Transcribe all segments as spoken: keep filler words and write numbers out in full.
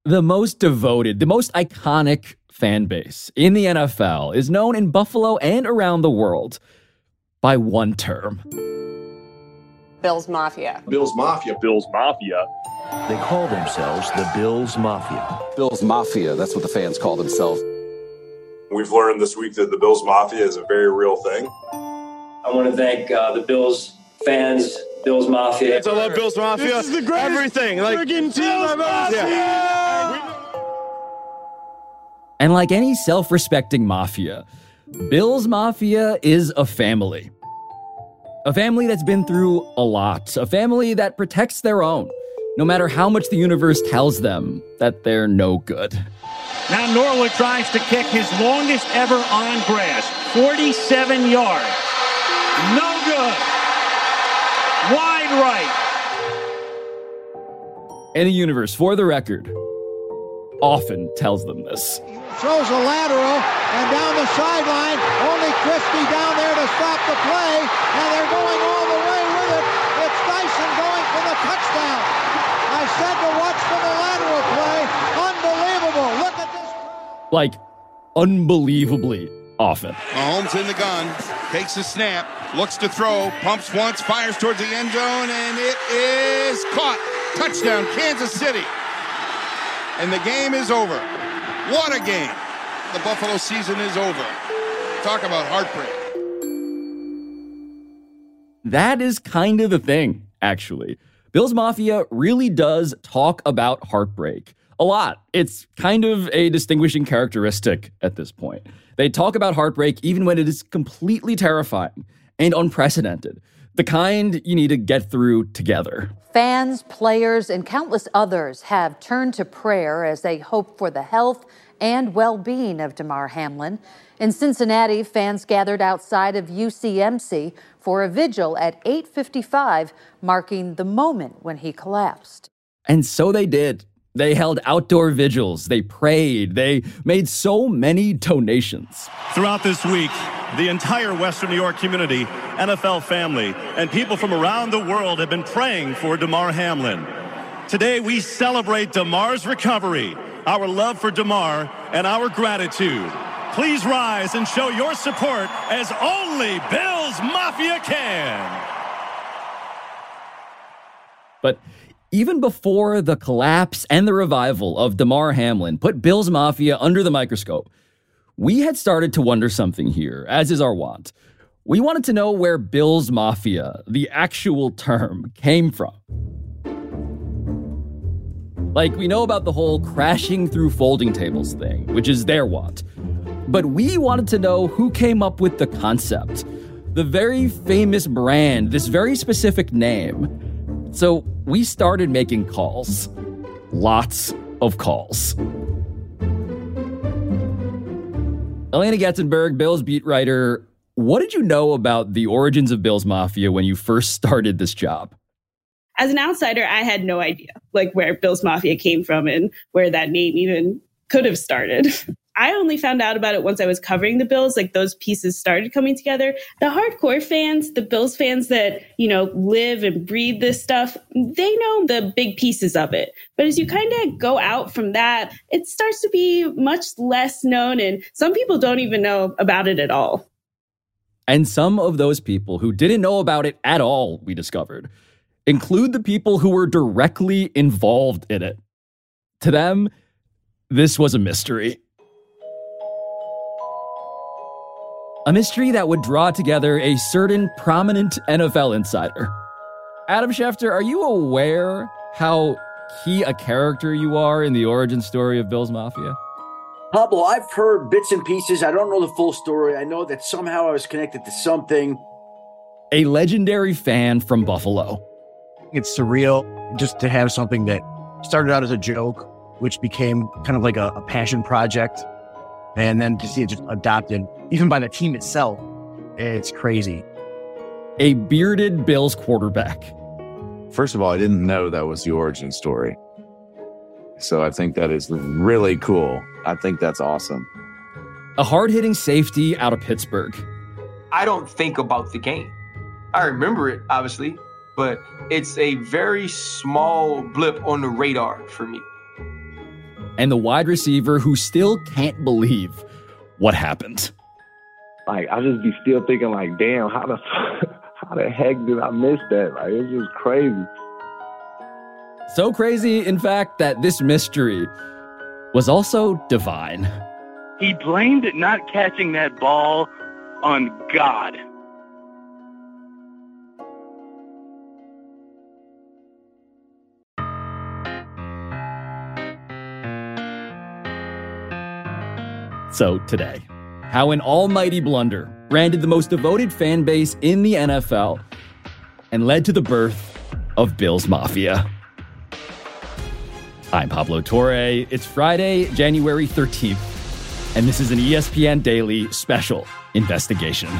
The most devoted, the most iconic fan base in the N F L is known in Buffalo and around the world by one term. Bills Mafia. Bills Mafia. Bills Mafia. They call themselves the Bills Mafia. Bills Mafia, that's what the fans call themselves. We've learned this week that the Bills Mafia is a very real thing. I want to thank uh, the Bills fans, Bills Mafia. I love Bills Mafia. This is the greatest Everything. Like, friggin' team I've ever seen. Yeah. And like any self-respecting mafia, Bills Mafia is a family. A family that's been through a lot. A family that protects their own, no matter how much the universe tells them that they're no good. Now Norwood tries to kick his longest ever on grass, forty-seven yards. No good. Wide right. And the universe, for the record, often tells them this. Throws a lateral, and down the sideline, only Christie down there to stop the play, and they're going all the way with it. It's Dyson going for the touchdown. I said to watch for the lateral play. Unbelievable. Look at this. Like, unbelievably often. Mahomes in the gun, takes the snap, looks to throw, pumps once, fires towards the end zone, and it is caught. Touchdown, Kansas City. And the game is over. What a game. The Buffalo season is over. Talk about heartbreak. That is kind of the thing, actually. Bills Mafia really does talk about heartbreak a lot. It's kind of a distinguishing characteristic at this point. They talk about heartbreak even when it is completely terrifying and unprecedented. The kind you need to get through together. Fans, players, and countless others have turned to prayer as they hope for the health and well-being of Damar Hamlin. In Cincinnati, fans gathered outside of U C M C for a vigil at eight fifty-five, marking the moment when he collapsed. And so they did. They held outdoor vigils, they prayed, they made so many donations. Throughout this week, the entire Western New York community, N F L family, and people from around the world have been praying for Damar Hamlin. Today, we celebrate Damar's recovery, our love for Damar, and our gratitude. Please rise and show your support as only Bills Mafia can. But even before the collapse and the revival of Damar Hamlin put Bills Mafia under the microscope, we had started to wonder something here, as is our wont. We wanted to know where Bills Mafia, the actual term, came from. Like, we know about the whole crashing through folding tables thing, which is their want. But we wanted to know who came up with the concept, the very famous brand, this very specific name. So we started making calls. Lots of calls. Elena Getzenberg, Bills beat writer, what did you know about the origins of Bills Mafia when you first started this job? As an outsider, I had no idea like where Bills Mafia came from and where that name even could have started. I only found out about it once I was covering the Bills, like those pieces started coming together. The hardcore fans, the Bills fans that, you know, live and breathe this stuff, they know the big pieces of it. But as you kind of go out from that, it starts to be much less known, and some people don't even know about it at all. And some of those people who didn't know about it at all, we discovered, include the people who were directly involved in it. To them, this was a mystery. A mystery that would draw together a certain prominent N F L insider. Adam Schefter, are you aware how key a character you are in the origin story of Bills Mafia? Pablo, I've heard bits and pieces. I don't know the full story. I know that somehow I was connected to something. A legendary fan from Buffalo. It's surreal just to have something that started out as a joke, which became kind of like a, a passion project. And then to see it just adopted, even by the team itself, it's crazy. A bearded Bills quarterback. First of all, I didn't know that was the origin story. So I think that is really cool. I think that's awesome. A hard-hitting safety out of Pittsburgh. I don't think about the game. I remember it, obviously, but it's a very small blip on the radar for me. and the wide receiver who still can't believe what happened. Like, I just be still thinking, like, damn, how the how the heck did I miss that? Like, it's just crazy. So crazy, in fact, that this mystery was also divine. He blamed not catching that ball on God. So today, how an almighty blunder branded the most devoted fan base in the N F L and led to the birth of Bills Mafia. I'm Pablo Torre. It's Friday, January thirteenth, and this is an E S P N Daily Special Investigation.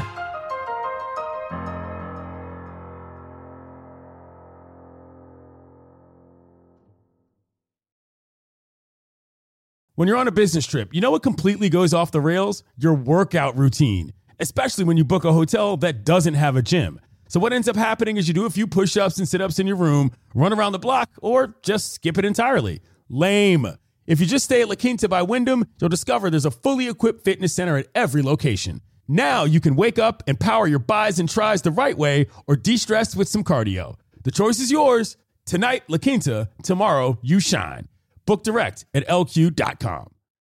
When you're on a business trip, you know what completely goes off the rails? Your workout routine, especially when you book a hotel that doesn't have a gym. So what ends up happening is you do a few push-ups and sit-ups in your room, run around the block, or just skip it entirely. Lame. If you just stay at La Quinta by Wyndham, you'll discover there's a fully equipped fitness center at every location. Now you can wake up and power your buys and tries the right way or de-stress with some cardio. The choice is yours. Tonight, La Quinta. Tomorrow, you shine. Book direct at L Q dot com.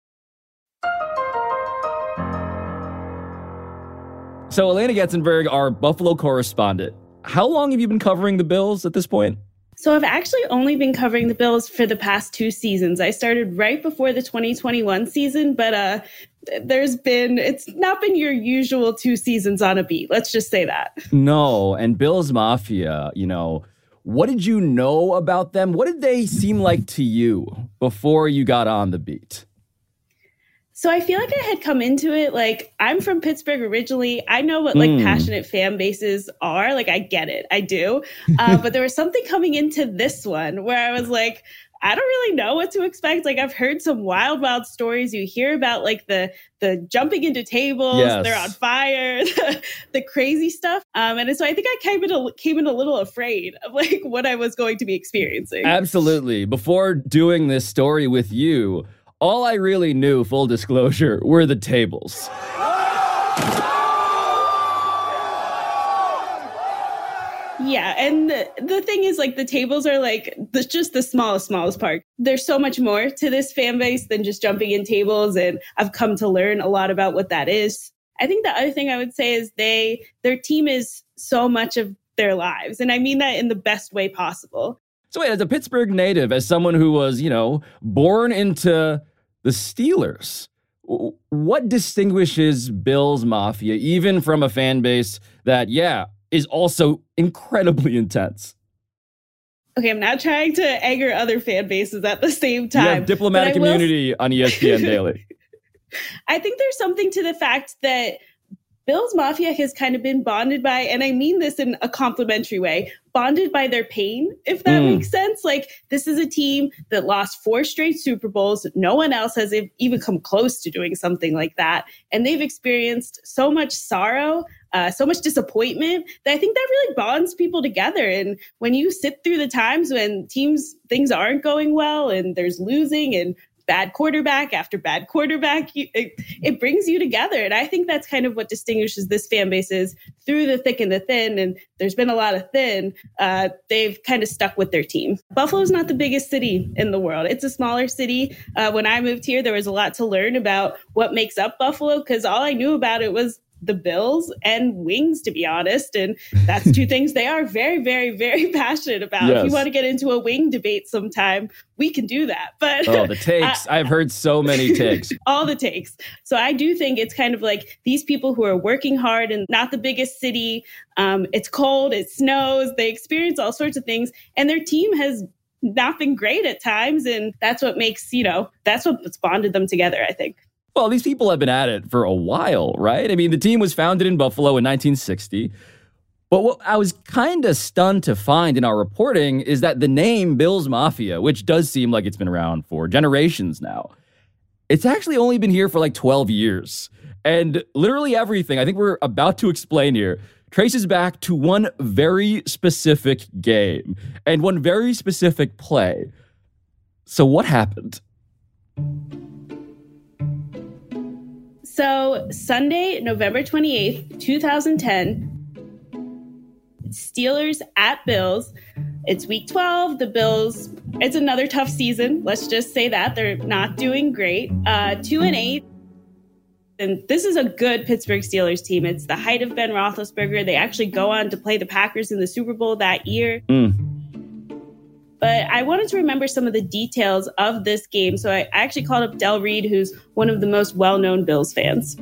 So Elena Getzenberg, our Buffalo correspondent, how long have you been covering the Bills at this point? So I've actually only been covering the Bills for the past two seasons. I started right before the twenty twenty-one season, but uh, there's been, it's not been your usual two seasons on a beat. Let's just say that. No, and Bills Mafia, you know, what did you know about them? What did they seem like to you before you got on the beat? So I feel like I had come into it, like, I'm from Pittsburgh originally. I know what, like, mm. passionate fan bases are. Like, I get it. I do. Uh, but there was something coming into this one where I was like, I don't really know what to expect. Like, I've heard some wild, wild stories. You hear about, like, the the jumping into tables, yes. They're on fire, the, the crazy stuff. Um, and so I think I came in, a, came in a little afraid of, like, what I was going to be experiencing. Absolutely. Before doing this story with you, all I really knew, full disclosure, were the tables. Yeah, and the, the thing is, like, the tables are, like, the, just the smallest, smallest part. There's so much more to this fan base than just jumping in tables, and I've come to learn a lot about what that is. I think the other thing I would say is they their team is so much of their lives, and I mean that in the best way possible. So wait, as a Pittsburgh native, as someone who was, you know, born into the Steelers, what distinguishes Bills Mafia, even from a fan base that, yeah, is also incredibly intense? Okay, I'm not trying to anger other fan bases at the same time. You have diplomatic immunity will... on E S P N Daily. I think there's something to the fact that Bills Mafia has kind of been bonded by, and I mean this in a complimentary way, bonded by their pain, if that mm. makes sense. Like, this is a team that lost four straight Super Bowls. No one else has even come close to doing something like that. And they've experienced so much sorrow, uh, so much disappointment, that I think that really bonds people together. And when you sit through the times when teams, things aren't going well and there's losing and bad quarterback after bad quarterback, you, it, it brings you together. And I think that's kind of what distinguishes this fan base is through the thick and the thin. And there's been a lot of thin. Uh, they've kind of stuck with their team. Buffalo's not the biggest city in the world. It's a smaller city. Uh, when I moved here, there was a lot to learn about what makes up Buffalo, because all I knew about it was the Bills and wings, to be honest. And that's two things they are very, very, very passionate about. Yes. If you want to get into a wing debate sometime, we can do that. But oh, the takes. uh, I've heard so many takes. All the takes. So I do think it's kind of like these people who are working hard and not the biggest city. Um, it's cold, it snows, they experience all sorts of things. And their team has not been great at times. And that's what makes, you know, that's what's bonded them together, I think. Well, these people have been at it for a while, right? I mean, the team was founded in Buffalo in nineteen sixty. But what I was kind of stunned to find in our reporting is that the name Bills Mafia, which does seem like it's been around for generations now, it's actually only been here for like twelve years. And literally everything I think we're about to explain here traces back to one very specific game and one very specific play. So what happened? So Sunday, November twenty-eighth, twenty ten, Steelers at Bills. It's week twelve. The Bills, it's another tough season. Let's just say that. They're not doing great. Uh, two and eight. And this is a good Pittsburgh Steelers team. It's the height of Ben Roethlisberger. They actually go on to play the Packers in the Super Bowl that year. Mm. But I wanted to remember some of the details of this game. So I actually called up Del Reed, who's one of the most well-known Bills fans.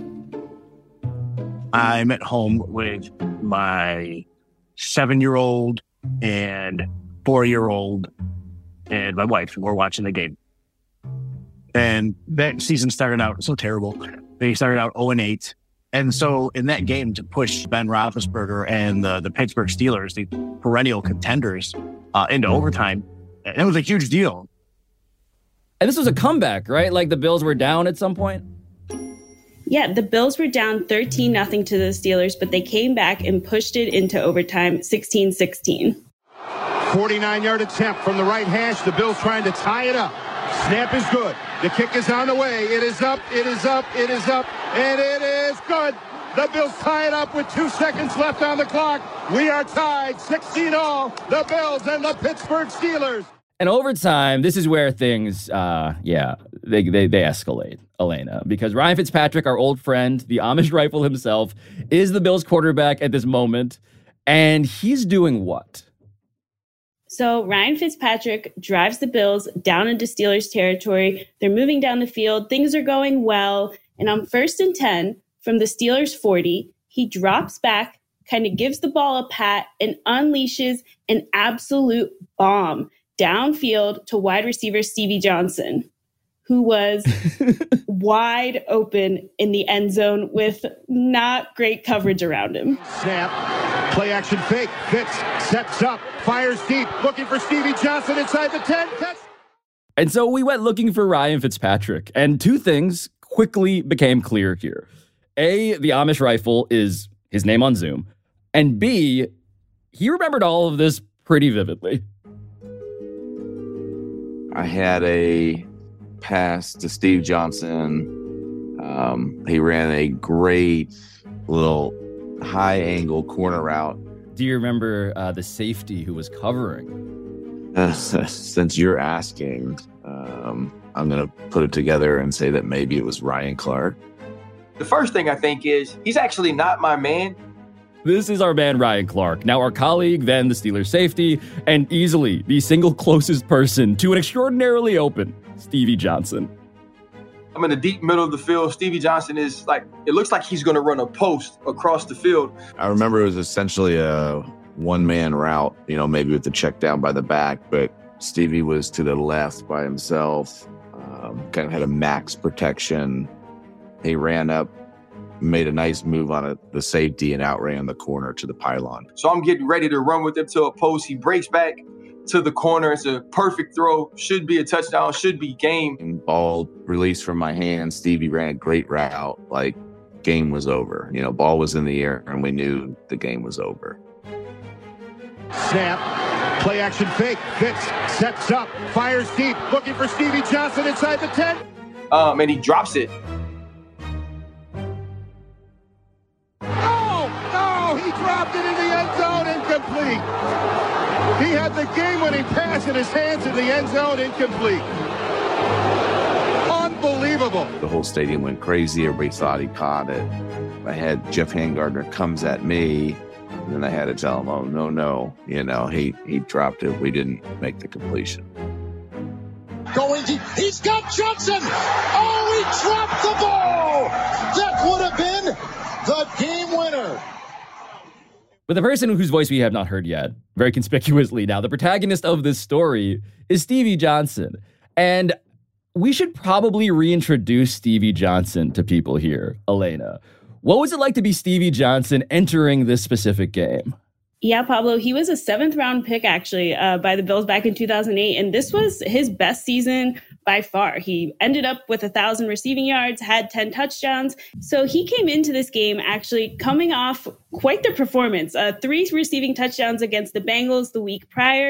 I'm at home with my seven-year-old and four-year-old and my wife. We're watching the game. And that season started out so terrible. They started out oh and eight. And so in that game, to push Ben Roethlisberger and the, the Pittsburgh Steelers, the perennial contenders, uh, into overtime, it was a huge deal. And this was a comeback, right? Like the Bills were down at some point? Yeah, the Bills were down thirteen nothing to the Steelers, but they came back and pushed it into overtime, sixteen sixteen. forty-nine-yard attempt from the right hash. The Bills trying to tie it up. Snap is good. The kick is on the way. It is up, it is up, it is up, and it is good. The Bills tie it up with two seconds left on the clock. We are tied sixteen all, the Bills and the Pittsburgh Steelers. And overtime, this is where things, uh, yeah, they, they they escalate, Elena, because Ryan Fitzpatrick, our old friend, the Amish rifle himself, is the Bills quarterback at this moment, and he's doing what? So Ryan Fitzpatrick drives the Bills down into Steelers territory. They're moving down the field. Things are going well. And on first and ten from the Steelers forty, he drops back, kind of gives the ball a pat, and unleashes an absolute bomb downfield to wide receiver Stevie Johnson, who was wide open in the end zone with not great coverage around him. Snap, play action fake, Fitz sets up, fires deep, looking for Stevie Johnson inside the ten. Catch. And so we went looking for Ryan Fitzpatrick, and two things quickly became clear here. A, the Amish rifle is his name on Zoom, and B, he remembered all of this pretty vividly. I had a pass to Steve Johnson. Um, he ran a great little high angle corner route. Do you remember uh, the safety who was covering? Uh, since you're asking, um, I'm going to put it together and say that maybe it was Ryan Clark. The first thing I think is he's actually not my man. This is our man, Ryan Clark, now our colleague, then the Steelers safety, and easily the single closest person to an extraordinarily open Stevie Johnson. I'm in the deep middle of the field. Stevie Johnson is like, it looks like he's going to run a post across the field. I remember it was essentially a one-man route, you know, maybe with the check down by the back, but Stevie was to the left by himself, um, kind of had a max protection. He ran up, made a nice move on it, the safety, and outran the corner to the pylon. So I'm getting ready to run with him to a post. He breaks back to the corner. It's a perfect throw. Should be a touchdown. Should be game. And ball released from my hand. Stevie ran a great route. Like, game was over. You know, ball was in the air, and we knew the game was over. Snap, play action fake. Fitz sets up, fires deep, looking for Stevie Johnson inside the ten. Um, and he drops it. Dropped it in the end zone, incomplete. He had the game-winning pass in his hands in the end zone, incomplete. Unbelievable. The whole stadium went crazy. Everybody thought he caught it. I had Jeff Handgardner comes at me, and then I had to tell him, oh, no, no. You know, he, he dropped it. We didn't make the completion. Going deep. He's got Johnson. Oh, he dropped the ball. That would have been the game winner. But the person whose voice we have not heard yet, very conspicuously now, the protagonist of this story is Stevie Johnson. And we should probably reintroduce Stevie Johnson to people here, Elena. What was it like to be Stevie Johnson entering this specific game? Yeah, Pablo, he was a seventh round pick, actually, uh, by the Bills back in two thousand eight. And this was his best season by far. He ended up with one thousand receiving yards, had ten touchdowns. So he came into this game actually coming off quite the performance. Uh, three receiving touchdowns against the Bengals the week prior.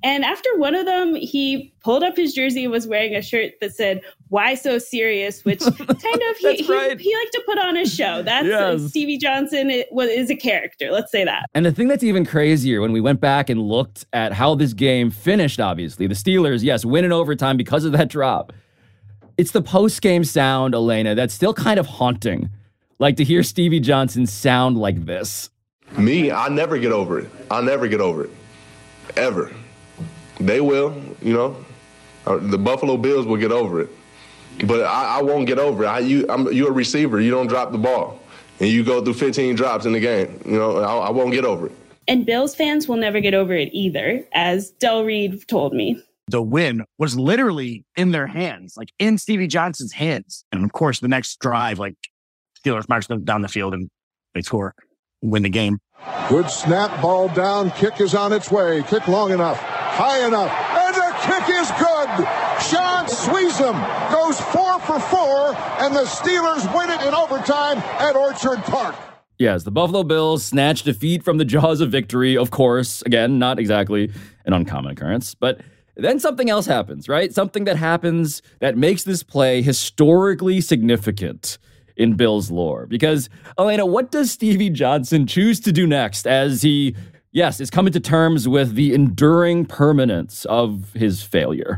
And after one of them, he pulled up his jersey and was wearing a shirt that said, "Why so serious?" Which kind of, he, he, right. he liked to put on a show. That's Yes. uh, Stevie Johnson it, was, is a character. Let's say that. And the thing that's even crazier, when we went back and looked at how this game finished, obviously, the Steelers, yes, win in overtime because of that drop. It's the post-game sound, Elena, that's still kind of haunting. Like to hear Stevie Johnson sound like this. Me, I'll never get over it. I'll never get over it. Ever. They will, you know. The Buffalo Bills will get over it. But I, I won't get over it. I, you, I'm, you're a receiver. You don't drop the ball. And you go through fifteen drops in the game. You know, I, I won't get over it. And Bills fans will never get over it either, as Del Reed told me. The win was literally in their hands, like in Stevie Johnson's hands. And of course, the next drive, like Steelers march them down the field and they score, win the game. Good snap, ball down, kick is on its way. Kick long enough, high enough, and the kick is good. Sean Sweezum goes four for four, and the Steelers win it in overtime at Orchard Park. Yes, the Buffalo Bills snatch defeat from the jaws of victory, of course. Again, not exactly an uncommon occurrence, but then something else happens, right? Something that happens that makes this play historically significant in Bills lore. Because, Elena, what does Stevie Johnson choose to do next as he, yes, is coming to terms with the enduring permanence of his failure?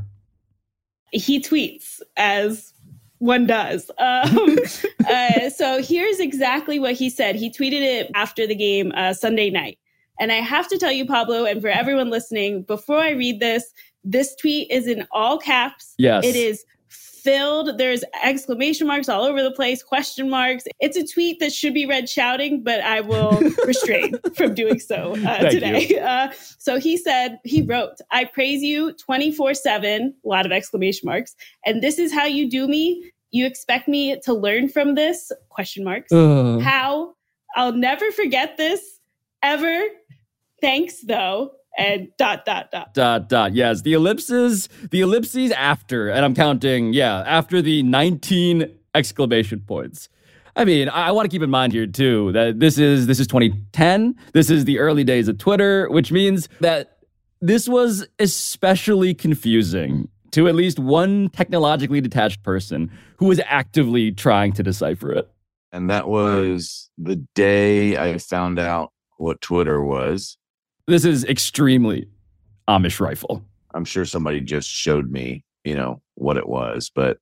He tweets, as one does. Um, uh, so here's exactly what he said. He tweeted it after the game uh, Sunday night. And I have to tell you, Pablo, and for everyone listening, before I read this, this tweet is in all caps. Yes. It is filled. There's exclamation marks all over the place, question marks. It's a tweet that should be read shouting, but I will refrain from doing so uh, today. Uh, so he said, he wrote, "I praise you twenty-four seven, a lot of exclamation marks. And this is how you do me. You expect me to learn from this? Question marks. Uh. How? I'll never forget this, ever. Thanks, though." And dot, dot, dot. Dot, dot. Yes, the ellipses, the ellipses after, and I'm counting, yeah, after the nineteen exclamation points. I mean, I, I want to keep in mind here, too, that this is this is twenty ten. This is the early days of Twitter, which means that this was especially confusing to at least one technologically detached person who was actively trying to decipher it. And that was the day I found out what Twitter was. This is extremely Amish rifle. I'm sure somebody just showed me, you know, what it was. But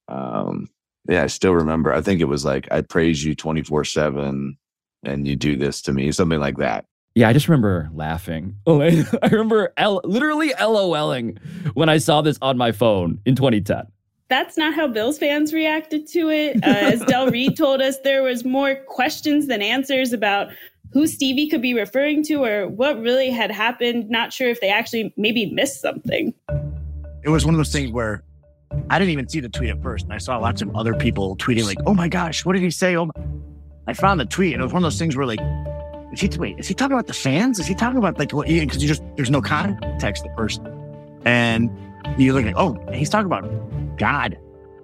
um, yeah, I still remember. I think it was like, "I praise you twenty-four seven and you do this to me," something like that. Yeah, I just remember laughing. Oh, I remember L- literally LOLing when I saw this on my phone in twenty ten. That's not how Bills fans reacted to it. Uh, as Del Reed told us, there was more questions than answers about who Stevie could be referring to or what really had happened. Not sure if they actually maybe missed something. It was one of those things where I didn't even see the tweet at first. And I saw lots of other people tweeting like, "Oh my gosh, what did he say?" Oh, my. I found the tweet and it was one of those things where like, is he, wait, is he talking about the fans? Is he talking about like, what? Because you just, there's no context at first. And you look like, oh, he's talking about God.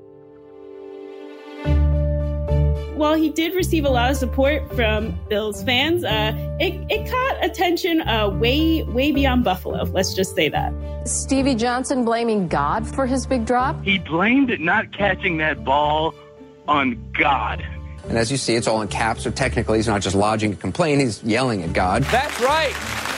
While he did receive a lot of support from Bills fans, uh, it, it caught attention uh, way, way beyond Buffalo. Let's just say that. Stevie Johnson blaming God for his big drop? He blamed not catching that ball on God. And as you see, it's all in caps, so technically he's not just lodging a complaint, he's yelling at God. That's right.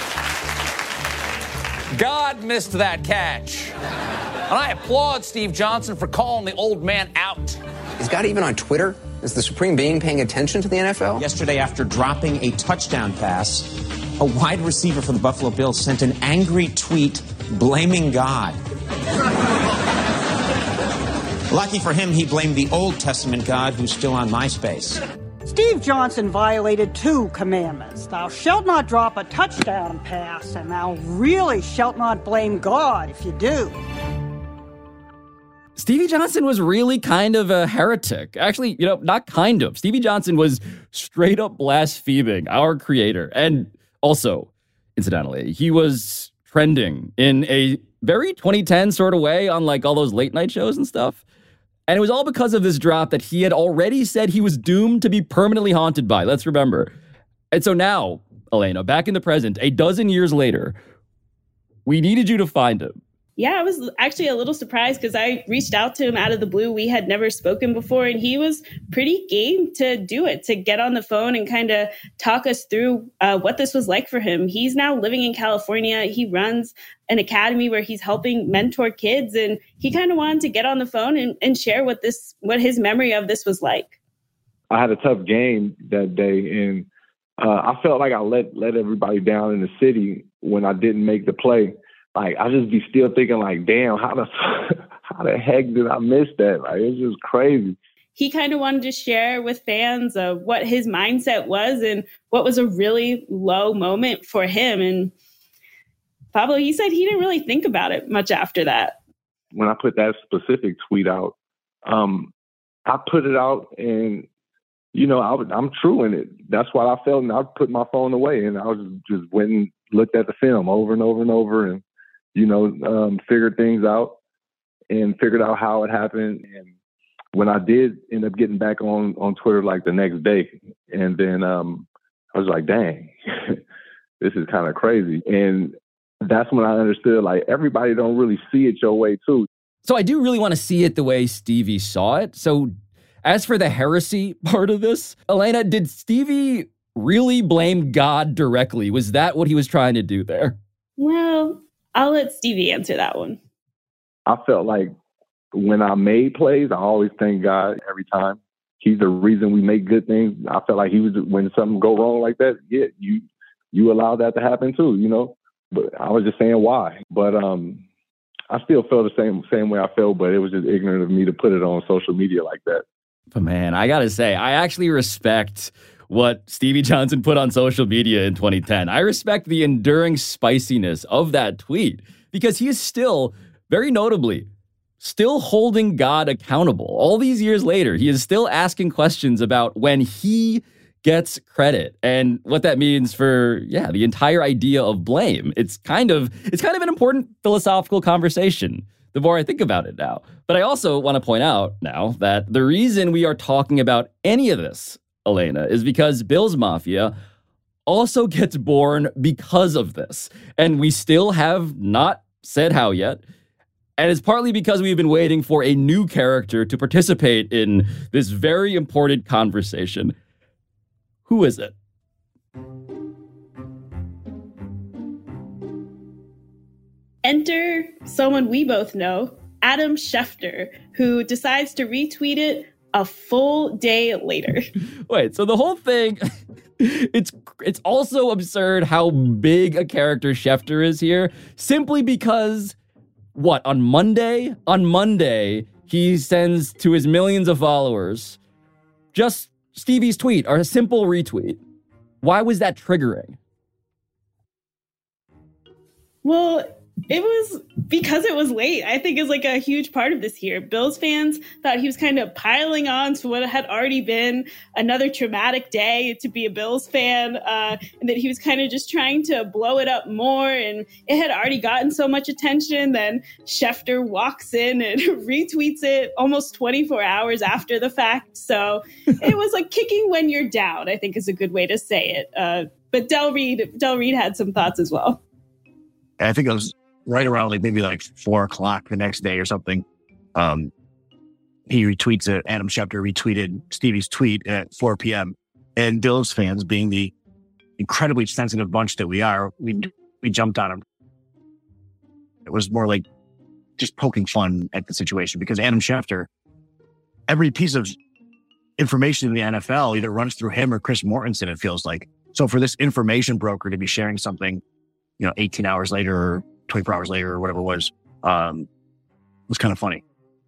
God missed that catch. And I applaud Steve Johnson for calling the old man out. Is God even on Twitter? Is the Supreme Being paying attention to the N F L? Yesterday, after dropping a touchdown pass, a wide receiver for the Buffalo Bills sent an angry tweet blaming God. Lucky for him, he blamed the Old Testament God who's still on MySpace. Steve Johnson violated two commandments. Thou shalt not drop a touchdown pass, and thou really shalt not blame God if you do. Stevie Johnson was really kind of a heretic. Actually, you know, not kind of. Stevie Johnson was straight up blaspheming our creator. And also, incidentally, he was trending in a very twenty ten sort of way on like all those late night shows and stuff. And it was all because of this drop that he had already said he was doomed to be permanently haunted by. Let's remember. And so now, Elena, back in the present, a dozen years later, We needed you to find him. Yeah, I was actually a little surprised because I reached out to him out of the blue. We had never spoken before, and he was pretty game to do it, to get on the phone and kind of talk us through uh, what this was like for him. He's now living in California. He runs an academy where he's helping mentor kids, and he kind of wanted to get on the phone and, and share what this, what his memory of this was like. I had a tough game that day, and uh, I felt like I let let everybody down in the city when I didn't make the play. Like, I just be still thinking, like, damn, how the how the heck did I miss that? Like, it's just crazy. He kind of wanted to share with fans of what his mindset was and what was a really low moment for him. And Pablo, he said he didn't really think about it much after that. When I put that specific tweet out, um, I put it out and, you know, I was, I'm true in it. That's what I felt. And I put my phone away and I was just, just went and looked at the film over and over and over and, you know, um, figured things out and figured out how it happened. And when I did end up getting back on, on Twitter like the next day, and then um, I was like, dang, this is kind of crazy. And that's when I understood, like, everybody don't really see it your way too. So I do really want to see it the way Stevie saw it. So as for the heresy part of this, Elena, did Stevie really blame God directly? Was that what he was trying to do there? Well, I'll let Stevie answer that one. I felt like when I made plays, I always thank God every time. He's the reason we make good things. I felt like he was, when something go wrong like that, yeah, you you allow that to happen too, you know? But I was just saying why. But um, I still felt the same same way I felt, but it was just ignorant of me to put it on social media like that. But man, I gotta say, I actually respect what Stevie Johnson put on social media in twenty ten. I respect the enduring spiciness of that tweet because he is still, very notably, still holding God accountable. All these years later, he is still asking questions about when he gets credit and what that means for, yeah, the entire idea of blame. It's kind of, it's kind of an important philosophical conversation the more I think about it now. But I also want to point out now that the reason we are talking about any of this, Elena, is because Bills Mafia also gets born because of this. And we still have not said how yet. And it's partly because we've been waiting for a new character to participate in this very important conversation. Who is it? Enter someone we both know, Adam Schefter, who decides to retweet it a full day later. Wait, so the whole thing, it's it's also absurd how big a character Schefter is here, simply because, what, on Monday? On Monday, he sends to his millions of followers just Stevie's tweet, or a simple retweet. Why was that triggering? Well, it was because it was late, I think, is like a huge part of this here. Bills fans thought he was kind of piling on to what had already been another traumatic day to be a Bills fan, uh, and that he was kind of just trying to blow it up more. And it had already gotten so much attention. Then Schefter walks in and retweets it almost twenty-four hours after the fact. So it was like kicking when you're down, I think is a good way to say it. Uh, but Del Reed, Del Reed had some thoughts as well. I think it was right around like maybe like four o'clock the next day or something. Um, he retweets it. Adam Schefter retweeted Stevie's tweet at four p.m. And Bills fans, being the incredibly sensitive bunch that we are, we we jumped on him. It was more like just poking fun at the situation because Adam Schefter, every piece of information in the N F L either runs through him or Chris Mortensen, it feels like. So for this information broker to be sharing something, you know, eighteen hours later or twenty-four hours later or whatever it was, um, was kind of funny.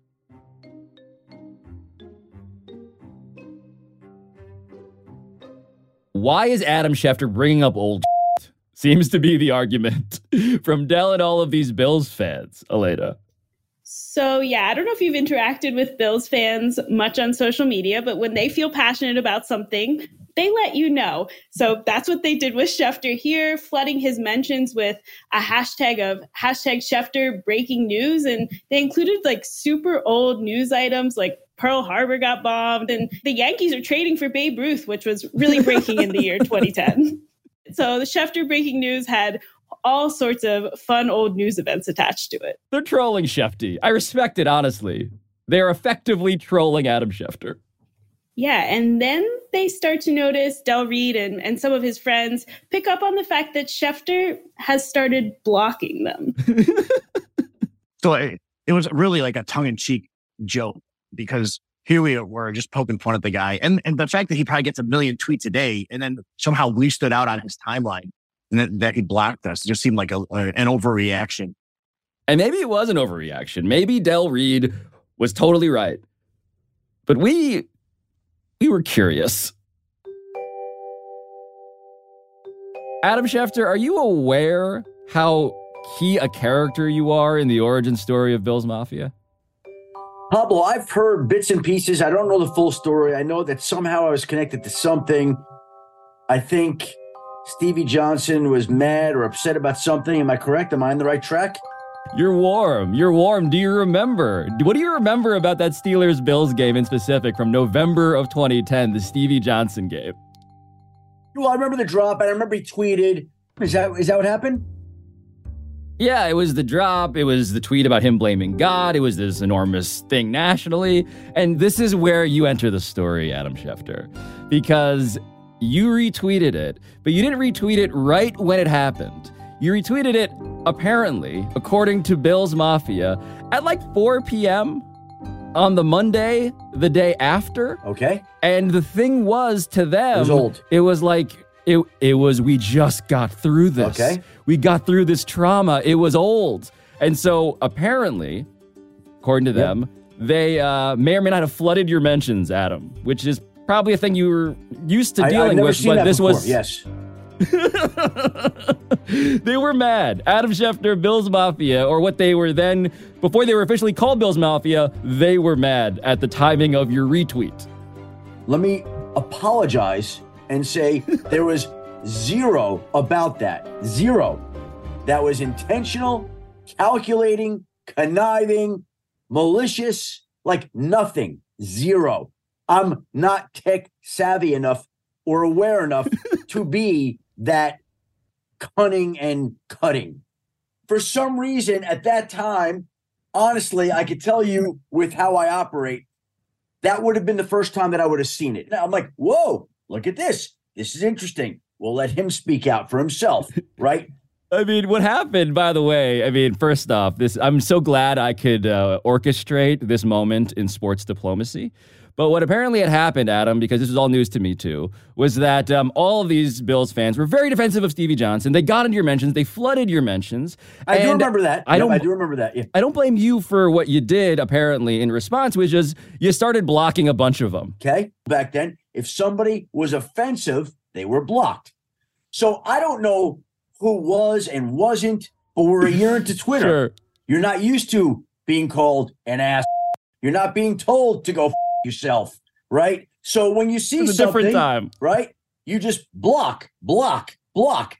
Why is Adam Schefter bringing up old shit? Seems to be the argument from Del and all of these Bills fans, Elena. So, yeah, I don't know if you've interacted with Bills fans much on social media, but when they feel passionate about something, they let you know. So that's what they did with Schefter here, flooding his mentions with a hashtag of hashtag Schefter breaking news. And they included like super old news items like Pearl Harbor got bombed and the Yankees are trading for Babe Ruth, which was really breaking in the year twenty ten. So the Schefter breaking news had all sorts of fun old news events attached to it. They're trolling Shefty. I respect it, honestly. They're effectively trolling Adam Schefter. Yeah, and then they start to notice Del Reed and, and some of his friends pick up on the fact that Schefter has started blocking them. So it, it was really like a tongue-in-cheek joke because here we were just poking fun at the guy. And, and the fact that he probably gets a million tweets a day and then somehow we stood out on his timeline and that, that he blocked us, it just seemed like a, an overreaction. And maybe it was an overreaction. Maybe Del Reed was totally right. But we... We were curious. Adam Schefter, are you aware how key a character you are in the origin story of Bills Mafia? Pablo, I've heard bits and pieces. I don't know the full story. I know that somehow I was connected to something. I think Stevie Johnson was mad or upset about something. Am I correct? Am I on the right track? You're warm. You're warm. Do you remember? What do you remember about that Steelers-Bills game in specific from November of twenty ten, the Stevie Johnson game? Well, I remember the drop, and I remember he tweeted. Is that is that what happened? Yeah, it was the drop. It was the tweet about him blaming God. It was this enormous thing nationally. And this is where you enter the story, Adam Schefter, because you retweeted it, but you didn't retweet it right when it happened. You retweeted it, apparently, according to Bills Mafia, at like four p.m. on the Monday, the day after. Okay. And the thing was, to them, it was old. It was like, it, it was, we just got through this. Okay. We got through this trauma. It was old. And so, apparently, according to them, yep. they uh, may or may not have flooded your mentions, Adam, which is probably a thing you were used to I, dealing I've never with, seen but that this before. was... Yes. They were mad. Adam Schefter, Bills Mafia, or what they were then, before they were officially called Bills Mafia, they were mad at the timing of your retweet. Let me apologize and say there was zero about that. Zero. That was intentional, calculating, conniving, malicious, like nothing. Zero. I'm not tech savvy enough or aware enough to be that cunning and cutting. For some reason, at that time, honestly, I could tell you with how I operate, that would have been the first time that I would have seen it. Now I'm like, whoa, look at this. This is interesting. We'll let him speak out for himself, right? I mean, what happened, by the way, I mean, first off, this I'm so glad I could uh, orchestrate this moment in sports diplomacy. But what apparently had happened, Adam, because this was all news to me too, was that um, all of these Bills fans were very defensive of Stevie Johnson. They got into your mentions. They flooded your mentions. I do remember that. I, yep, don't, I do remember that. Yeah. I don't blame you for what you did, apparently, in response, which is you started blocking a bunch of them. Okay. Back then, if somebody was offensive, they were blocked. So I don't know who was and wasn't, but we're a year into Twitter. Sure. You're not used to being called an ass. You're not being told to go f- yourself, right? So when you see it's a something, different time, right? You just block, block, block.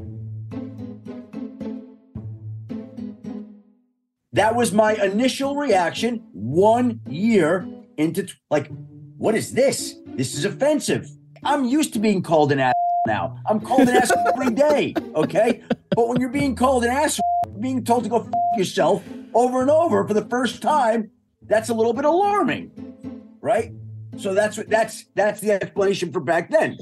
That was my initial reaction one year into, t- like, what is this? This is offensive. I'm used to being called an ass now. I'm called an ass every day, okay? But when you're being called an ass, being told to go f- yourself over and over for the first time, that's a little bit alarming, right? So that's what that's that's the explanation for back then.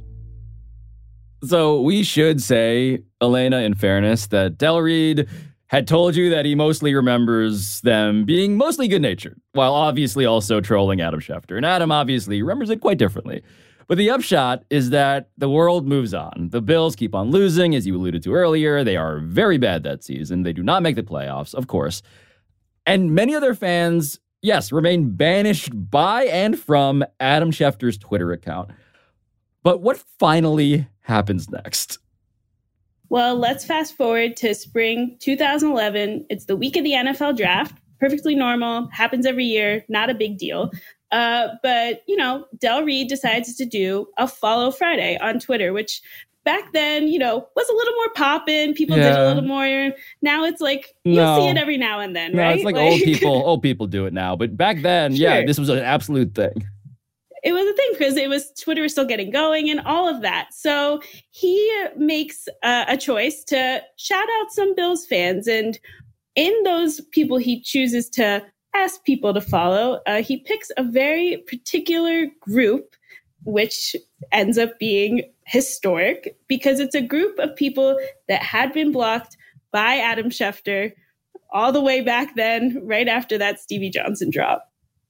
So we should say, Elena, in fairness, that Del Reed had told you that he mostly remembers them being mostly good-natured, while obviously also trolling Adam Schefter. And Adam obviously remembers it quite differently. But the upshot is that the world moves on. The Bills keep on losing, as you alluded to earlier. They are very bad that season. They do not make the playoffs, of course. And many other fans, yes, remain banished by and from Adam Schefter's Twitter account. But what finally happens next? Well, let's fast forward to spring two thousand eleven. It's the week of the N F L draft. Perfectly normal, happens every year, not a big deal. Uh, but, you know, Del Reed decides to do a Follow Friday on Twitter, which back then, you know, was a little more poppin'. People yeah. did a little more. Now it's like, you no. see it every now and then, no, right? It's like, like old people, old people do it now. But back then, sure. yeah, this was an absolute thing. it was a thing because it was Twitter was still getting going and all of that. So he makes uh, a choice to shout out some Bills fans. And in those people he chooses to ask people to follow, uh, he picks a very particular group, which ends up being historic because it's a group of people that had been blocked by Adam Schefter all the way back then, right after that Stevie Johnson drop.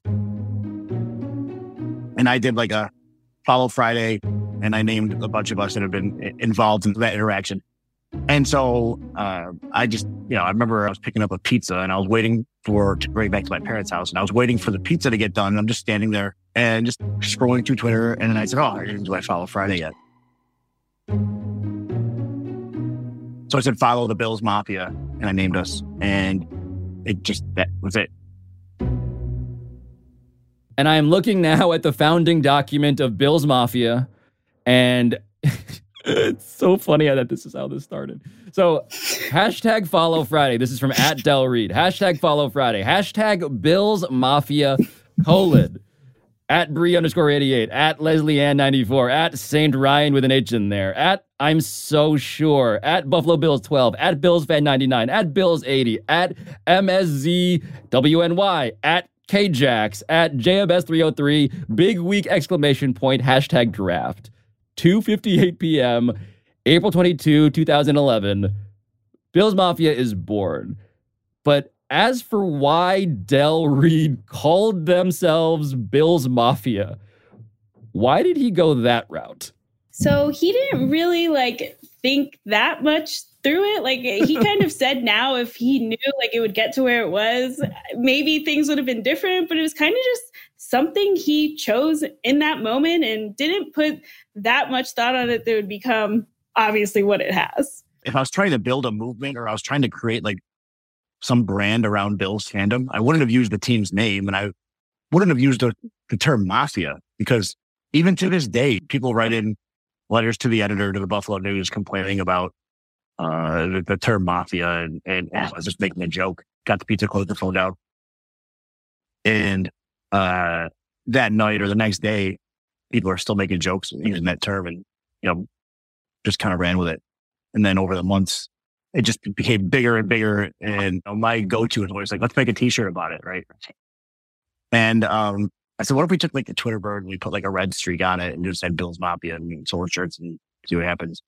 And I did like a follow Friday, and I named a bunch of us that have been involved in that interaction. And so uh, I just, you know, I remember I was picking up a pizza and I was waiting for to bring it back to my parents' house, and I was waiting for the pizza to get done. And I'm just standing there and just scrolling through Twitter. And then I said, oh, do I follow Friday yet? So I said, follow the Bills Mafia, and I named us. And it just, that was it. And I am looking now at the founding document of Bills Mafia, and it's so funny that this is how this started. So, hashtag follow Friday. This is from at Del Reed. Hashtag follow Friday. Hashtag Bills Mafia colon. At Bree underscore eighty-eight. At Leslie Ann ninety-four. At Saint Ryan with an H in there. At I'm so sure. At Buffalo Bills twelve. At Bills Fan ninety-nine. At Bills eighty. At M S Z W N Y. At K-Jax. At J M S three oh three. Big week exclamation point. Hashtag draft. two fifty-eight p.m., April twenty-second, twenty eleven, Bills Mafia is born. But as for why Del Reed called themselves Bills Mafia, why did he go that route? So he didn't really like think that much through it. Like he kind of said now if he knew like it would get to where it was, maybe things would have been different, but it was kind of just something he chose in that moment and didn't put that much thought on it that would become obviously what it has. If I was trying to build a movement or I was trying to create like some brand around Bills fandom, I wouldn't have used the team's name, and I wouldn't have used the, the term mafia, because even to this day, people write in letters to the editor to the Buffalo News complaining about uh, the, the term mafia, and, and I was just making a joke. Got the pizza, closed the phone down. And uh, that night or the next day, people are still making jokes using that term, and, you know, just kind of ran with it. And then over the months, it just became bigger and bigger. And you know, my go-to is always like, let's make a t-shirt about it, right? And um, I said, what if we took like the Twitter bird and we put like a red streak on it and just said Bills Mafia and sold shirts and see what happens.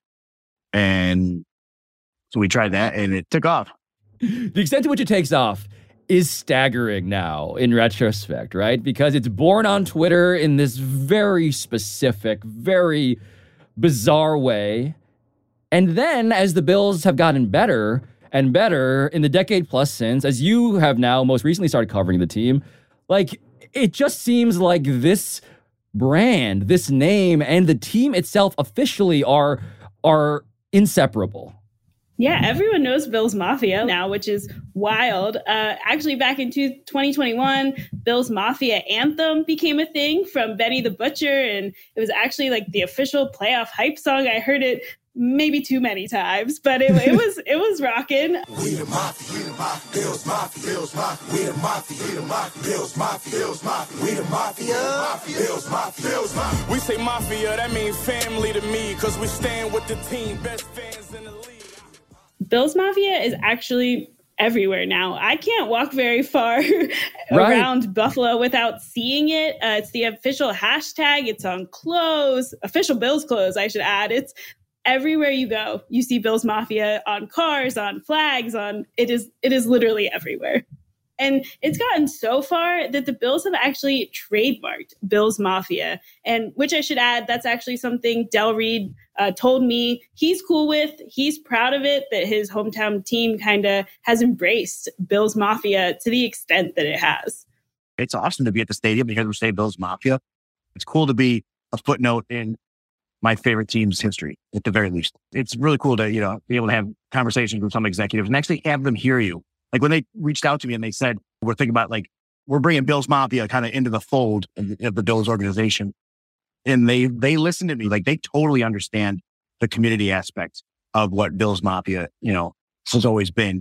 And so we tried that and it took off. The extent to which it takes off is staggering now in retrospect, right? Because it's born on Twitter in this very specific, very bizarre way. And then as the Bills have gotten better and better in the decade plus since, as you have now most recently started covering the team, like it just seems like this brand, this name, and the team itself officially are are inseparable. Yeah, everyone knows Bills Mafia now, which is wild. Uh, actually, back in twenty twenty-one, Bills Mafia anthem became a thing from Benny the Butcher, and it was actually like the official playoff hype song. I heard it maybe too many times, but it, it was it was rocking. We the Mafia, we the Mafia, Bills Mafia, Bills Mafia, we the Mafia, we the Mafia, Bills Mafia, Bills Mafia, we the Mafia, Mafia, Bills Mafia, Bills Mafia. We say Mafia, that means family to me, because we stand with the team, best fans in the league. Bills Mafia is actually everywhere now. I can't walk very far right. around Buffalo without seeing it. Uh, it's the official hashtag. It's on clothes, official Bills clothes, I should add. It's everywhere you go. You see Bills Mafia on cars, on flags, on it is it is literally everywhere. And it's gotten so far that the Bills have actually trademarked Bills Mafia, and which I should add, that's actually something Del Reed uh, told me he's cool with. He's proud of it, that his hometown team kind of has embraced Bills Mafia to the extent that it has. It's awesome to be at the stadium because we say Bills Mafia. It's cool to be a footnote in my favorite team's history, at the very least. It's really cool to, you know, be able to have conversations with some executives and actually have them hear you. Like when they reached out to me and they said, we're thinking about like, we're bringing Bills Mafia kind of into the fold of, of the Bills organization. And they, they listen to me, like they totally understand the community aspect of what Bills Mafia, you know, has always been.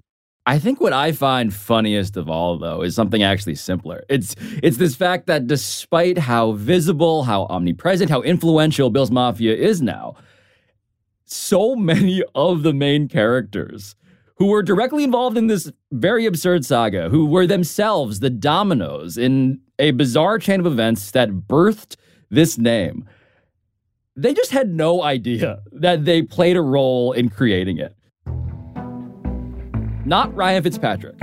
I think what I find funniest of all, though, is something actually simpler. It's it's this fact that despite how visible, how omnipresent, how influential Bills Mafia is now, so many of the main characters who were directly involved in this very absurd saga, who were themselves the dominoes in a bizarre chain of events that birthed this name, they just had no idea that they played a role in creating it. Not Ryan Fitzpatrick.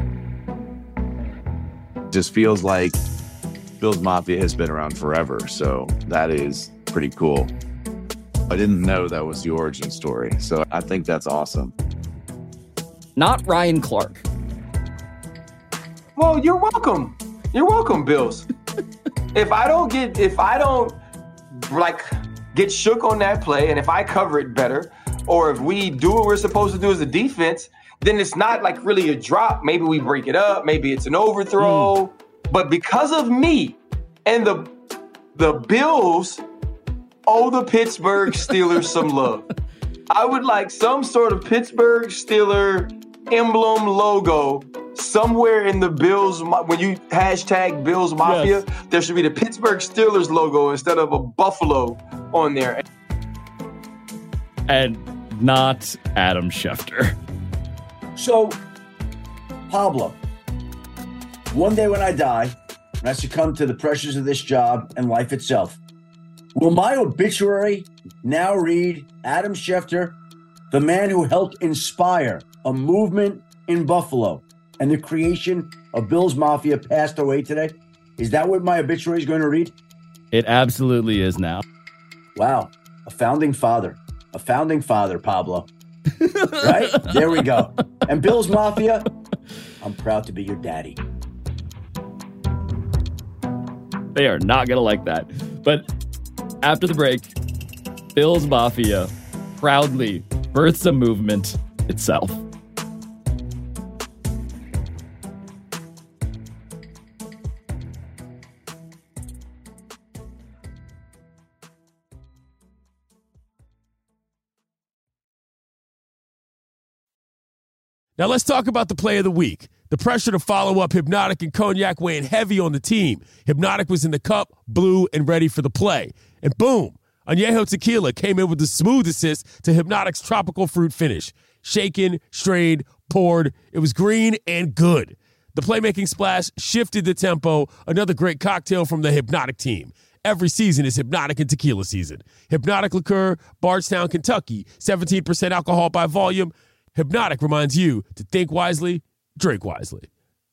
Just feels like Bills Mafia has been around forever, so that is pretty cool. I didn't know that was the origin story, so I think that's awesome. Not Ryan Clark. Well, you're welcome. You're welcome, Bills. if I don't get, if I don't like get shook on that play, and if I cover it better, or if we do what we're supposed to do as a defense, then it's not like really a drop. Maybe we break it up. Maybe it's an overthrow. Mm. But because of me and the the Bills owe the Pittsburgh Steelers some love. I would like some sort of Pittsburgh Steeler emblem logo somewhere in the Bills. When you hashtag Bills Mafia, yes, there should be the Pittsburgh Steelers logo instead of a buffalo on there. And not Adam Schefter. So, Pablo, one day when I die, and I succumb to the pressures of this job and life itself, will my obituary now read Adam Schefter, the man who helped inspire a movement in Buffalo and the creation of Bills Mafia, passed away today? Is that what my obituary is going to read? It absolutely is now. Wow. A founding father. A founding father, Pablo. Right? There we go. And Bills Mafia, I'm proud to be your daddy. They are not going to like that. But after the break, Bills Mafia proudly births a movement itself. Now let's talk about the play of the week. The pressure to follow up Hypnotic and Cognac weighing heavy on the team. Hypnotic was in the cup, blue, and ready for the play. And boom, Añejo Tequila came in with the smooth assist to Hypnotic's tropical fruit finish. Shaken, strained, poured. It was green and good. The playmaking splash shifted the tempo. Another great cocktail from the Hypnotic team. Every season is Hypnotic and Tequila season. Hypnotic Liqueur, Bardstown, Kentucky. seventeen percent alcohol by volume. Hypnotic reminds you to think wisely, drink wisely.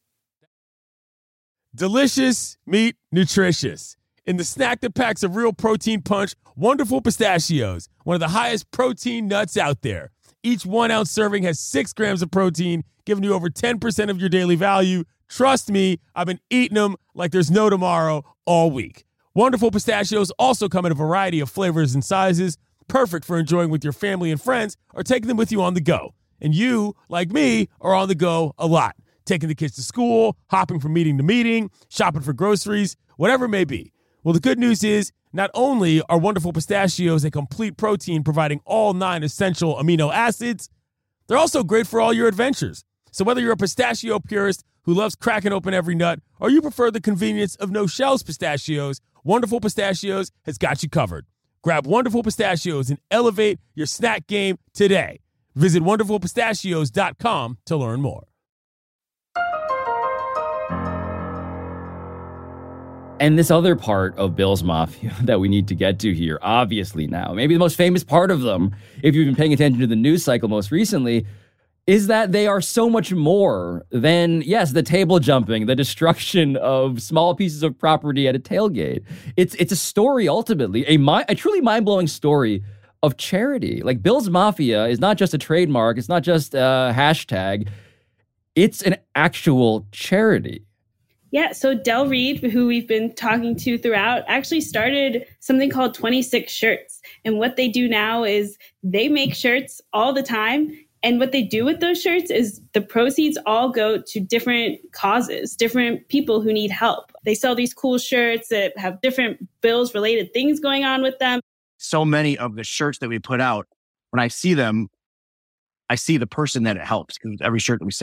Delicious, meat, nutritious. In the snack that packs a real protein punch, Wonderful Pistachios, one of the highest protein nuts out there. Each one-ounce serving has six grams of protein, giving you over ten percent of your daily value. Trust me, I've been eating them like there's no tomorrow all week. Wonderful Pistachios also come in a variety of flavors and sizes, perfect for enjoying with your family and friends or taking them with you on the go. And you, like me, are on the go a lot. Taking the kids to school, hopping from meeting to meeting, shopping for groceries, whatever it may be. Well, the good news is not only are Wonderful Pistachios a complete protein providing all nine essential amino acids, they're also great for all your adventures. So whether you're a pistachio purist who loves cracking open every nut or you prefer the convenience of no-shells pistachios, Wonderful Pistachios has got you covered. Grab Wonderful Pistachios and elevate your snack game today. Visit wonderful pistachios dot com to learn more. And this other part of Bills Mafia that we need to get to here, obviously now, maybe the most famous part of them, if you've been paying attention to the news cycle most recently, is that they are so much more than, yes, the table jumping, the destruction of small pieces of property at a tailgate. It's it's a story, ultimately, a, mi- a truly mind-blowing story of charity. Like, Bills Mafia is not just a trademark. It's not just a hashtag. It's an actual charity. Yeah, so Del Reed, who we've been talking to throughout, actually started something called twenty-six Shirts. And what they do now is they make shirts all the time. And what they do with those shirts is the proceeds all go to different causes, different people who need help. They sell these cool shirts that have different Bills-related things going on with them. So many of the shirts that we put out, when I see them, I see the person that it helps. Because every shirt that we sell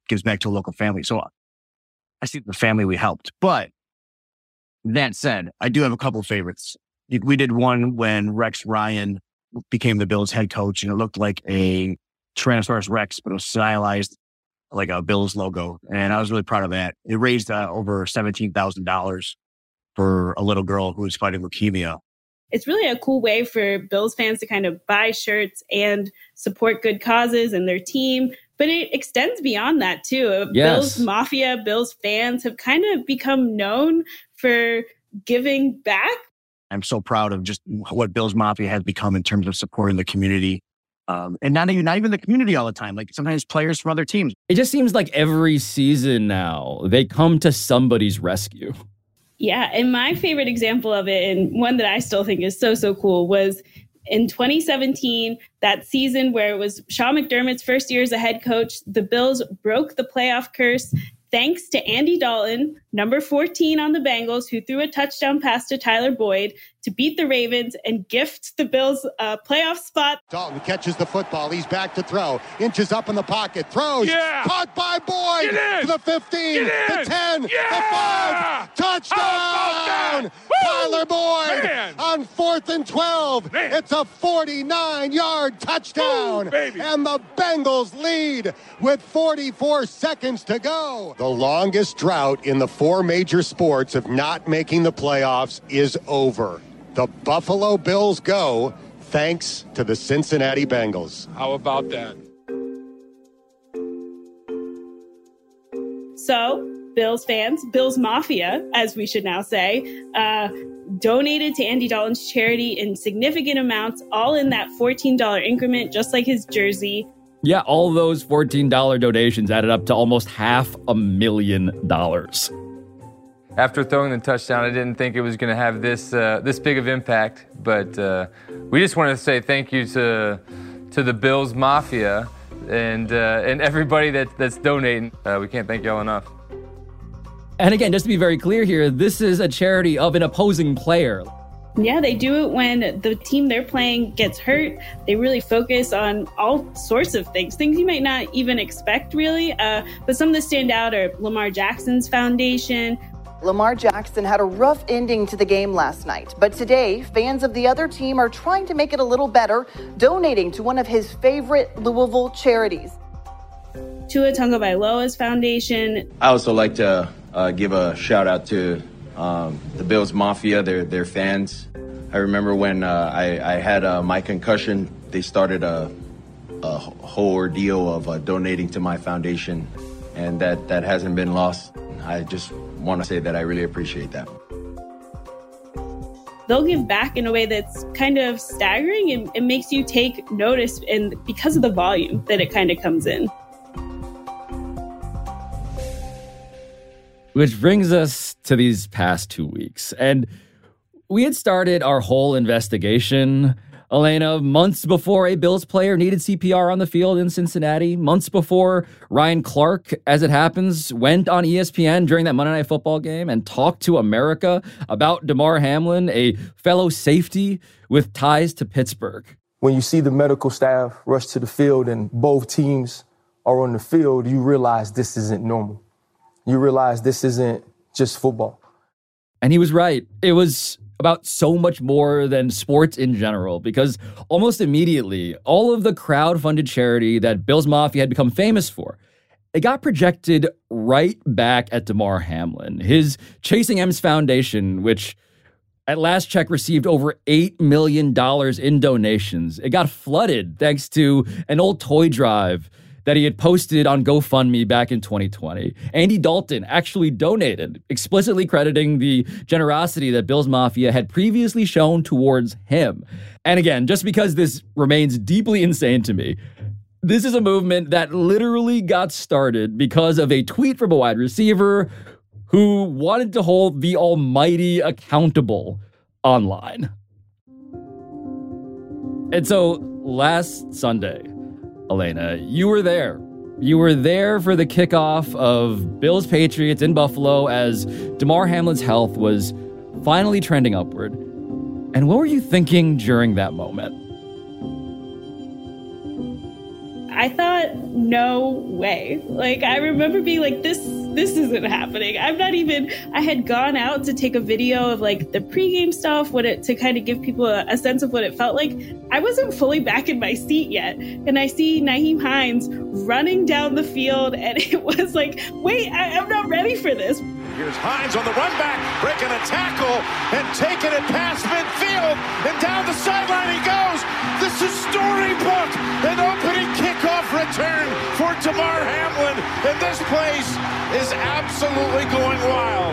gives back to a local family. So I see the family we helped. But that said, I do have a couple of favorites. We did one when Rex Ryan became the Bills head coach, and it looked like a Tyrannosaurus Rex, but it was stylized like a Bills logo. And I was really proud of that. It raised uh, over seventeen thousand dollars for a little girl who was fighting leukemia. It's really a cool way for Bills fans to kind of buy shirts and support good causes and their team. But it extends beyond that, too. Yes. Bills Mafia, Bills fans have kind of become known for giving back. I'm so proud of just what Bills Mafia has become in terms of supporting the community. Um, and not even, not even the community all the time. Like sometimes players from other teams. It just seems like every season now, they come to somebody's rescue. Yeah, and my favorite example of it, and one that I still think is so, so cool, was in twenty seventeen, that season where it was Sean McDermott's first year as a head coach. The Bills broke the playoff curse thanks to Andy Dalton, number fourteen on the Bengals, who threw a touchdown pass to Tyler Boyd to beat the Ravens and gift the Bills a playoff spot. Dalton catches the football. He's back to throw. Inches up in the pocket. Throws. Yeah. Caught by Boyd. To the fifteen. The ten. Yeah. The five. Touchdown. Tyler Boyd Man. on fourth and twelve. Man. It's a forty-nine-yard touchdown. Ooh, baby. And the Bengals lead with forty-four seconds to go. The longest drought in the four major sports of not making the playoffs is over. The Buffalo Bills go thanks to the Cincinnati Bengals. How about that? So, Bills fans, Bills Mafia, as we should now say, uh, donated to Andy Dalton's charity in significant amounts, all in that fourteen dollars increment, just like his jersey. Yeah, all those fourteen dollars donations added up to almost half a million dollars. After throwing the touchdown, I didn't think it was going to have this uh, this big of impact, but uh, we just wanted to say thank you to to the Bills Mafia and uh, and everybody that, that's donating. Uh, we can't thank y'all enough. And again, just to be very clear here, this is a charity of an opposing player. Yeah, they do it when the team they're playing gets hurt. They really focus on all sorts of things, things you might not even expect, really. Uh, but some that stand out are Lamar Jackson's foundation. Lamar Jackson had a rough ending to the game last night, but today, fans of the other team are trying to make it a little better, donating to one of his favorite Louisville charities. Tua Tagovailoa's foundation. I also like to uh, give a shout out to um, the Bills Mafia, their their fans. I remember when uh, I, I had uh, my concussion, they started a, a whole ordeal of uh, donating to my foundation, and that, that hasn't been lost. I just want to say that I really appreciate that. They'll give back in a way that's kind of staggering and it makes you take notice, and because of the volume that it kind of comes in. Which brings us to these past two weeks. And we had started our whole investigation, Elena, months before a Bills player needed C P R on the field in Cincinnati, months before Ryan Clark, as it happens, went on E S P N during that Monday Night Football game and talked to America about Damar Hamlin, a fellow safety with ties to Pittsburgh. When you see the medical staff rush to the field and both teams are on the field, you realize this isn't normal. You realize this isn't just football. And he was right. It was about so much more than sports in general, because almost immediately, all of the crowd-funded charity that Bills Mafia had become famous for, it got projected right back at Damar Hamlin. His Chasing M's Foundation, which at last check received over eight million dollars in donations. It got flooded thanks to an old toy drive that he had posted on GoFundMe back in twenty twenty. Andy Dalton actually donated, explicitly crediting the generosity that Bills Mafia had previously shown towards him. And again, just because this remains deeply insane to me, this is a movement that literally got started because of a tweet from a wide receiver who wanted to hold the almighty accountable online. And so last Sunday, Elena, you were there. You were there for the kickoff of Bills Patriots in Buffalo as Damar Hamlin's health was finally trending upward. And what were you thinking during that moment? I thought, no way. Like, I remember being like, this this isn't happening. I'm not even, I had gone out to take a video of like the pregame stuff, what it, to kind of give people a, a sense of what it felt like. I wasn't fully back in my seat yet. And I see Nyheim Hines running down the field, and it was like, wait, I, I'm not ready for this. Here's Hines on the run back, breaking a tackle and taking it past midfield, and down the sideline he goes. This is storybook, an opening kickoff return for Damar Hamlin, and this place is absolutely going wild.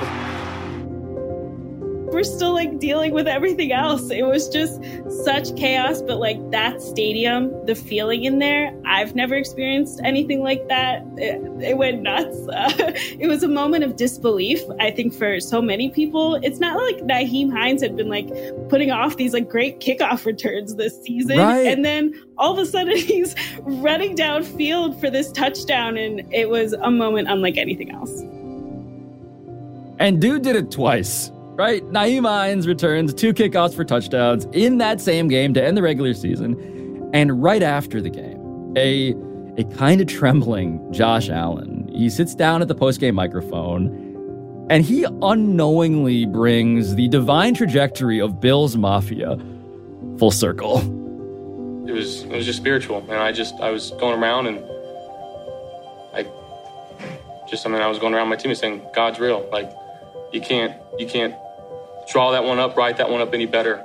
We're still like dealing with everything else. It was just such chaos, but like that stadium, the feeling in there, I've never experienced anything like that. It, it went nuts. Uh, it was a moment of disbelief, I think, for so many people. It's not like Nyheim Hines had been like putting off these like great kickoff returns this season. Right. And then all of a sudden he's running downfield for this touchdown. And it was a moment unlike anything else. And dude did it twice. Right? Nyheim Hines returns two kickoffs for touchdowns in that same game to end the regular season. And right after the game, a, a kind of trembling Josh Allen, he sits down at the postgame microphone, and he unknowingly brings the divine trajectory of Bills Mafia full circle. It was it was just spiritual, and I just I was going around and I just I mean I was going around my team and saying God's real. Like you can't you can't draw that one up, write that one up any better.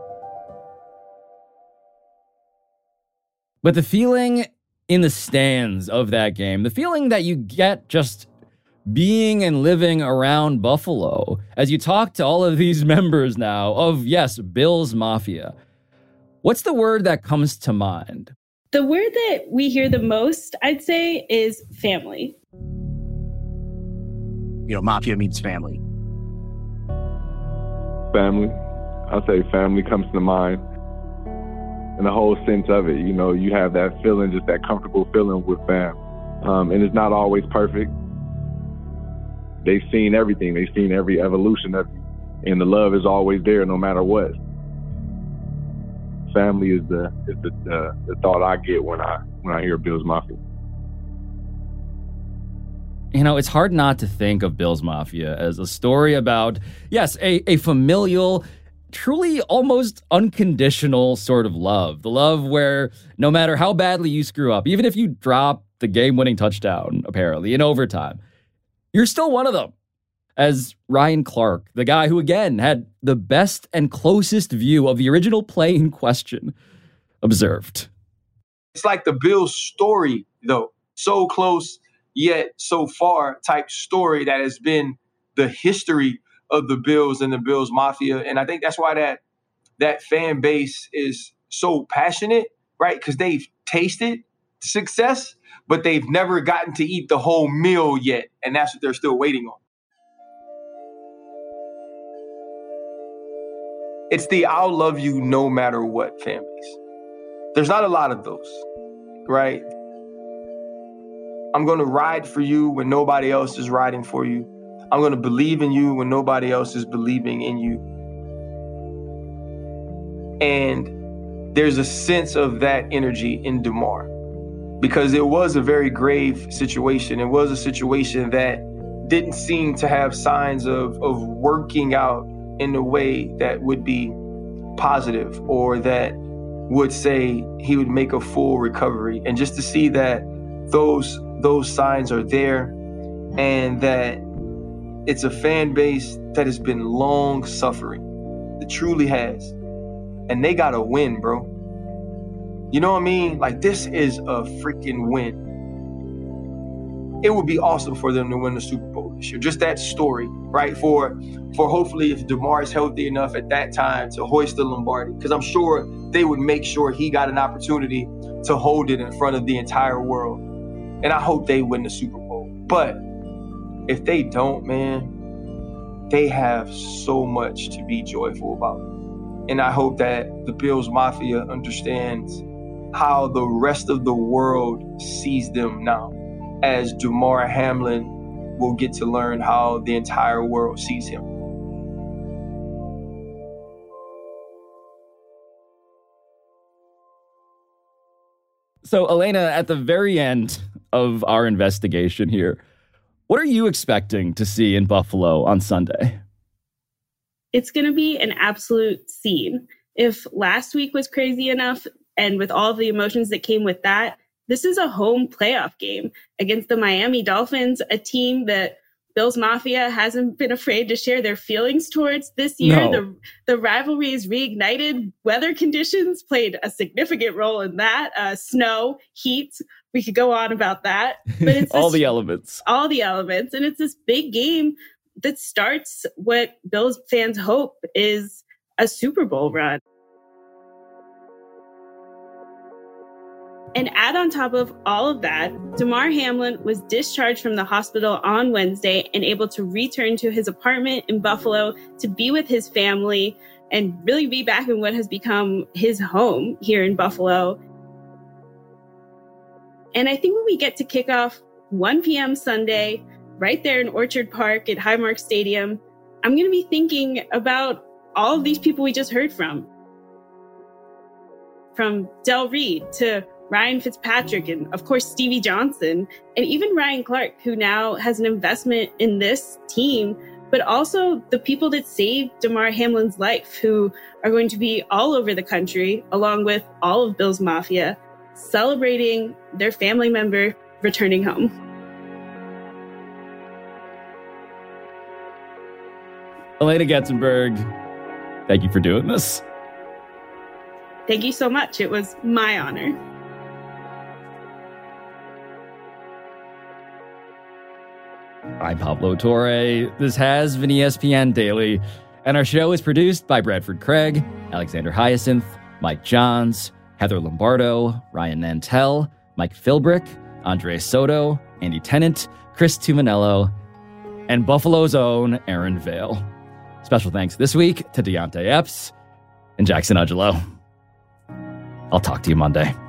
But the feeling in the stands of that game, the feeling that you get just being and living around Buffalo, as you talk to all of these members now of, yes, Bills Mafia, what's the word that comes to mind? The word that we hear the most, I'd say, is family. You know, Mafia means family. Family. I say family comes to mind. And the whole sense of it, you know, you have that feeling, just that comfortable feeling with fam. Um, and it's not always perfect. They've seen everything. They've seen every evolution of you. And the love is always there no matter what. Family is the is the, uh, the thought I get when I when I hear Bills Mafia. You know, it's hard not to think of Bills Mafia as a story about, yes, a, a familial, truly almost unconditional sort of love. The love where no matter how badly you screw up, even if you drop the game-winning touchdown, apparently, in overtime, you're still one of them. As Ryan Clark, the guy who, again, had the best and closest view of the original play in question, observed. It's like the Bills story, though. So close, yet so far type story that has been the history of the Bills and the Bills Mafia. And I think that's why that that fan base is so passionate, right? Because they've tasted success, but they've never gotten to eat the whole meal yet. And that's what they're still waiting on. It's the I'll love you no matter what fan base. There's not a lot of those, right? I'm going to ride for you when nobody else is riding for you. I'm going to believe in you when nobody else is believing in you. And there's a sense of that energy in Damar because it was a very grave situation. It was a situation that didn't seem to have signs of, of working out in a way that would be positive or that would say he would make a full recovery. And just to see that those those signs are there and that it's a fan base that has been long suffering. It truly has. And they got to win, bro. You know what I mean? Like, this is a freaking win. It would be awesome for them to win the Super Bowl this year. Just that story, right? For for hopefully if Damar is healthy enough at that time to hoist the Lombardi, because I'm sure they would make sure he got an opportunity to hold it in front of the entire world. And I hope they win the Super Bowl. But if they don't, man, they have so much to be joyful about. And I hope that the Bills Mafia understands how the rest of the world sees them now, as Damar Hamlin will get to learn how the entire world sees him. So, Elena, at the very end of our investigation here, what are you expecting to see in Buffalo on Sunday? It's going to be an absolute scene. If last week was crazy enough, and with all of the emotions that came with that, this is a home playoff game against the Miami Dolphins, a team that Bills Mafia hasn't been afraid to share their feelings towards this year. No. The, the rivalry is reignited. Weather conditions played a significant role in that. Uh, snow, heat, we could go on about that. But it's all this, the elements. All the elements. And it's this big game that starts what Bills fans hope is a Super Bowl run. And add on top of all of that, Damar Hamlin was discharged from the hospital on Wednesday and able to return to his apartment in Buffalo to be with his family and really be back in what has become his home here in Buffalo. And I think when we get to kick off one p.m. Sunday, right there in Orchard Park at Highmark Stadium, I'm going to be thinking about all of these people we just heard from. From Del Reed to Ryan Fitzpatrick, and of course, Stevie Johnson, and even Ryan Clark, who now has an investment in this team, but also the people that saved Damar Hamlin's life, who are going to be all over the country, along with all of Bills Mafia, celebrating their family member returning home. Elena Getzenberg, thank you for doing this. Thank you so much. It was my honor. I'm Pablo Torre. This has been E S P N Daily, and our show is produced by Bradford Craig, Alexander Hyacinth, Mike Johns, Heather Lombardo, Ryan Nantel, Mike Philbrick, Andre Soto, Andy Tennant, Chris Tuminello, and Buffalo's own Aaron Vale. Special thanks this week to Deontay Epps and Jackson Ugelo. I'll talk to you Monday.